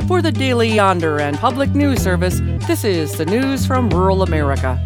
For the Daily Yonder and Public News Service, this is the news from rural America.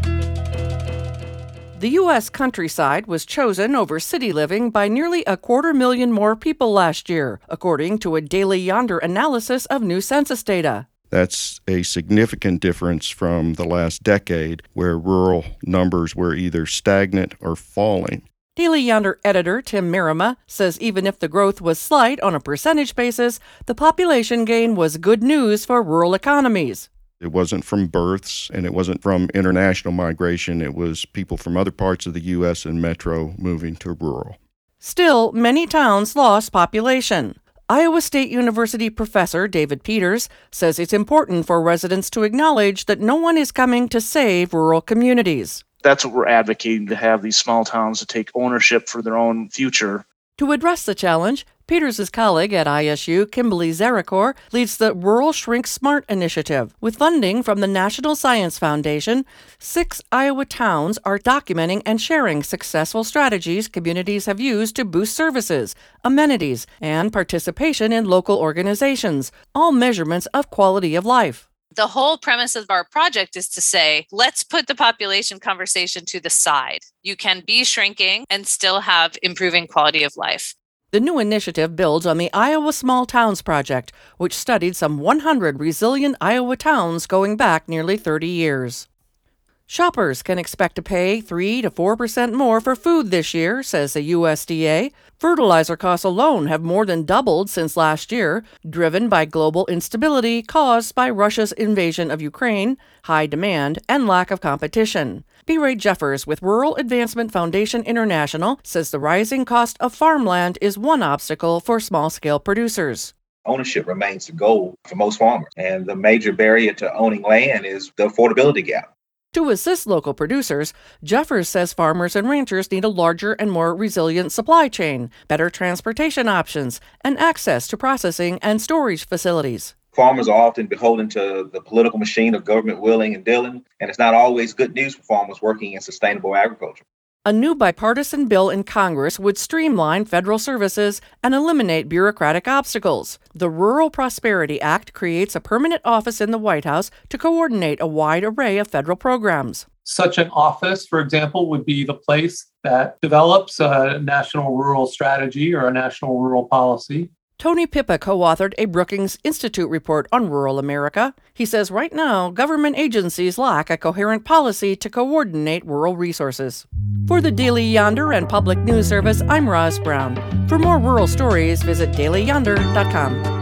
The U.S. countryside was chosen over city living by nearly 250,000 more people last year, according to a Daily Yonder analysis of new census data. That's a significant difference from the last decade, where rural numbers were either stagnant or falling. Daily Yonder editor Tim Merima says even if the growth was slight on a percentage basis, the population gain was good news for rural economies. It wasn't from births, and it wasn't from international migration. It was people from other parts of the U.S. and metro moving to rural. Still, many towns lost population. Iowa State University professor David Peters says it's important for residents to acknowledge that no one is coming to save rural communities. That's what we're advocating, to have these small towns to take ownership for their own future. To address the challenge, Peters' colleague at ISU, Kimberly Zarecor, leads the Rural Shrink Smart initiative. With funding from the National Science Foundation, 6 Iowa towns are documenting and sharing successful strategies communities have used to boost services, amenities, and participation in local organizations, all measurements of quality of life. The whole premise of our project is to say, let's put the population conversation to the side. You can be shrinking and still have improving quality of life. The new initiative builds on the Iowa Small Towns Project, which studied some 100 resilient Iowa towns going back nearly 30 years. Shoppers can expect to pay 3 to 4% more for food this year, says the USDA. Fertilizer costs alone have more than doubled since last year, driven by global instability caused by Russia's invasion of Ukraine, high demand, and lack of competition. B. Ray Jeffers with Rural Advancement Foundation International says the rising cost of farmland is one obstacle for small-scale producers. Ownership remains the goal for most farmers, and the major barrier to owning land is the affordability gap. To assist local producers, Jeffers says farmers and ranchers need a larger and more resilient supply chain, better transportation options, and access to processing and storage facilities. Farmers are often beholden to the political machine of government willing and dealing, and it's not always good news for farmers working in sustainable agriculture. A new bipartisan bill in Congress would streamline federal services and eliminate bureaucratic obstacles. The Rural Prosperity Act creates a permanent office in the White House to coordinate a wide array of federal programs. Such an office, for example, would be the place that develops a national rural strategy or a national rural policy. Tony Pippa co-authored a Brookings Institute report on rural America. He says right now, government agencies lack a coherent policy to coordinate rural resources. For the Daily Yonder and Public News Service, I'm Roz Brown. For more rural stories, visit dailyyonder.com.